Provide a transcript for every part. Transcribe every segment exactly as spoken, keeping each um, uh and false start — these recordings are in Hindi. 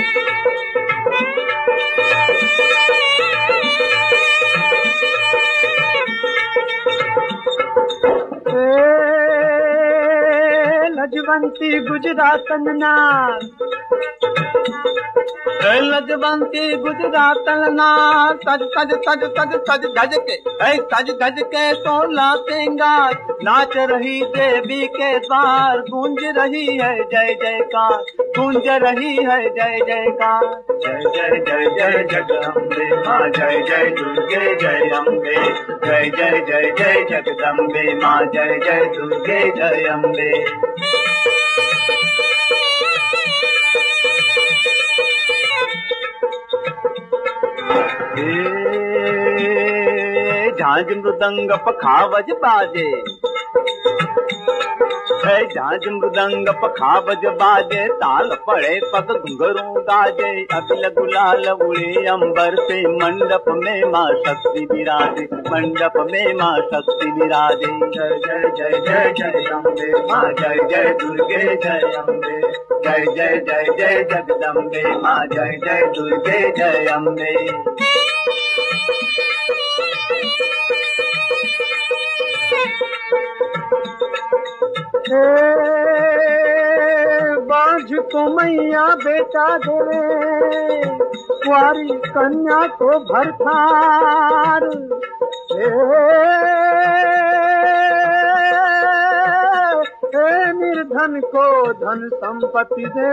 लजवंती गुजरातन नार लजवंती गुजरातन नार सज सज सज सज सज गज के सज गज के सोला सिंगार नाच रही देवी के द्वार गूंज रही है जय जयकार गूंज रही है जय जयकार जय जय जय जय जगदम्बे माँ जय जय दुर्गे जय अम्बे जय जय जय जय जगदम्बे माँ जय जय दुर्गे जय अम्बे। झांझ मृदंग पखावज बाजे झांझ मृदंग पखावज बाजे ताल पड़े पग घुंघरू गाजे अखिल गुलाल उड़े अंबर से मंडप में माँ शक्ति विराजे मंडप में माँ शक्ति विराजे जय जय जय जय जय अम्बे माँ जय जय दुर्गे जय अम्बे जय जय जय जय जगदम्बे माँ जय जय दुर्गे जय अम्बे। बाझ को मैया बेटा देवे कुंवारी कन्या को भरथार निर्धन को धन संपत्ति दे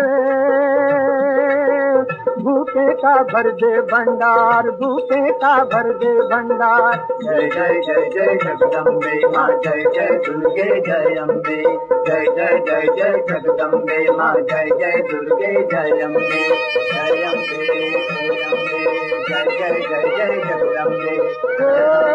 भूखे का भर दे भंडार भूखे का भर दे भंडार जय जय जय जय जगदम्बे माँ जय जय दुर्गे जय अम्बे जय जय जय जय जगदम्बे माँ जय जय दुर्गे जय अम्बे जय अम्बे जय अम्बे जय जय जय जय जगदम्बे।